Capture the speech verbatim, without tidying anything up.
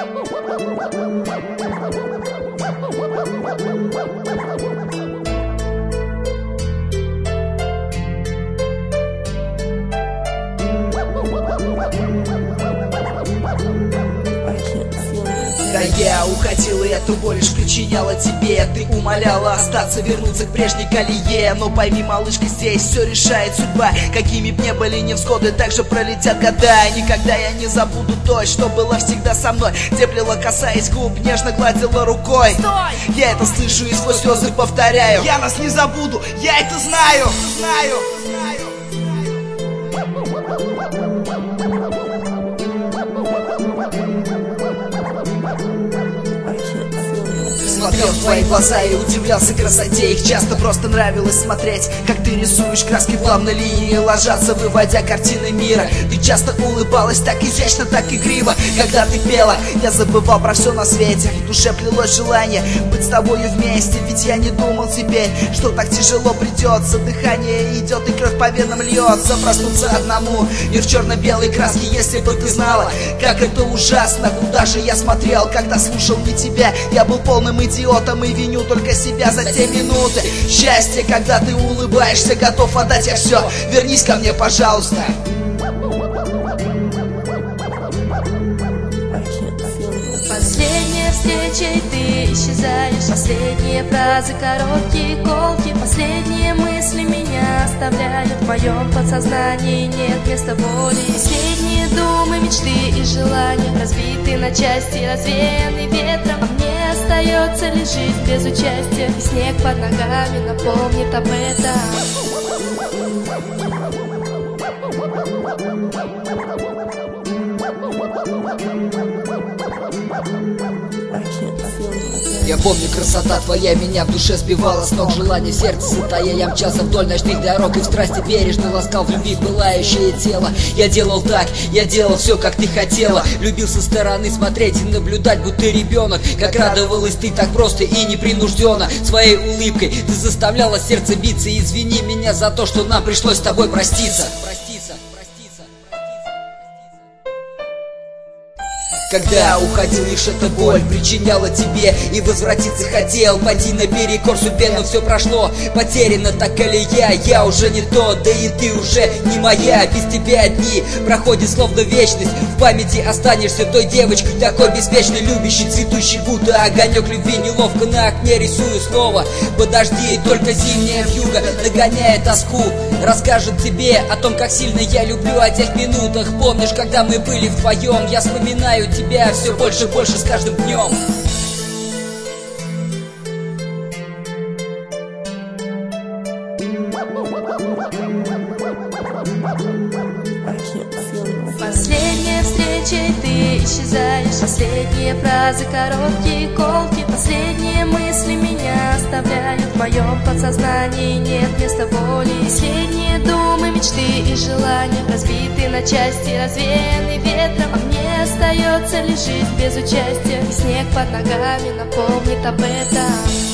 Да я уходил, и это боль лишь причиняла тебе. Ты умоляла остаться, вернуться к прежней колее. Но пойми, малышка, здесь все решает судьба. Какими б ни были невзгоды, так же пролетят года. И никогда я не забуду то, что было всегда со мной. Теплила, касаясь губ, нежно гладила рукой. Стой! Я это слышу и сквозь слезы повторяю: я нас не забуду, я это знаю, знаю, знаю. Смотрел в твои глаза и удивлялся красоте их. Часто просто нравилось смотреть, как ты рисуешь краски, плавно линии ложатся, выводя картины мира. Ты часто улыбалась так изящно, так игриво. Когда ты пела, я забывал про все на свете. В душе плелось желание быть с тобою вместе. Ведь я не думал теперь, что так тяжело придется. Дыхание идет и кровь по венам льется. Проснуться одному, мир в черно-белой краске. Если бы ты знала, как это ужасно. Куда же я смотрел, когда слушал не тебя? Я был полным идиотом и виню только себя за те минуты счастья, когда ты улыбаешься, готов отдать я все. Вернись ко мне, пожалуйста. Последняя встреча, и ты исчезаешь. Последние фразы, короткие колки. Последние мысли меня оставляют. В моем подсознании нет места боли. Последние думы, мечты и желания разбиты на части, развеяны ветром. А мне остается лишь жить без участия. И снег под ногами напомнит об этом. Я помню, красота твоя меня в душе сбивала с ног. Желание сердца сытая, я мчался вдоль ночных дорог. И в страсти бережно ласкал в любви пылающее тело. Я делал так, я делал все, как ты хотела. Любил со стороны смотреть и наблюдать, будто ребенок. Как радовалась ты так просто и непринужденно. Своей улыбкой ты заставляла сердце биться. Извини меня за то, что нам пришлось с тобой проститься. Когда уходил, лишь эта боль причиняла тебе. И возвратиться хотел, пойти наперекор судьбе. Но все прошло, потеряно так или я. Я уже не тот, да и ты уже не моя. Без тебя дни проходит словно вечность. В памяти останешься той девочкой, такой беспечной, любящей, цветущей, будто огонек любви. Неловко на окне рисую слово подожди, только зимняя вьюга нагоняет тоску. Расскажет тебе о том, как сильно я люблю, о тех минутах. Помнишь, когда мы были вдвоем? Я вспоминаю тебя все больше и больше с каждым днем. Последняя встреча, и ты исчезаешь. Последние фразы, короткие колки. Последние мысли меня оставляют. В моем подсознании нет места боли. Последние думы, мечты и желания разбиты на части, развеяны ветром. А мне остается лишь жить без участия. И снег под ногами напомнит об этом.